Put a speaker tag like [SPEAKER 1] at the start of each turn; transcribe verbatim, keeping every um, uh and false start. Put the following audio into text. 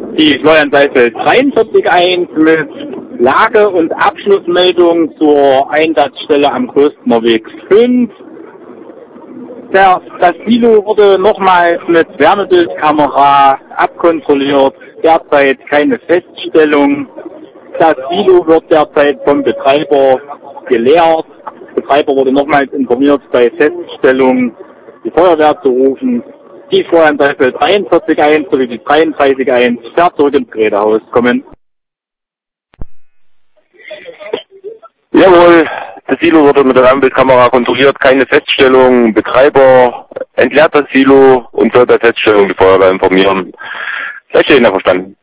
[SPEAKER 1] die Florian-Seifeld dreiundvierzig eins mit Lage- und Abschlussmeldung zur Einsatzstelle am Köstner Weg fünf. Der, das Silo wurde nochmals mit Wärmebildkamera abkontrolliert. Derzeit keine Feststellung. Das Silo wird derzeit vom Betreiber geleert. Der Betreiber wurde nochmals informiert, bei Feststellung die Feuerwehr zu rufen. Die Florian-Seifeld dreiundvierzig eins sowie die dreiunddreißig eins fährt zurück ins Gerätehaus kommen.
[SPEAKER 2] Jawohl, das Silo wurde mit der Wärmebildkamera kontrolliert, keine Feststellung. Betreiber entleert das Silo und soll bei Feststellung die Feuerwehr informieren. Seid ihr verstanden?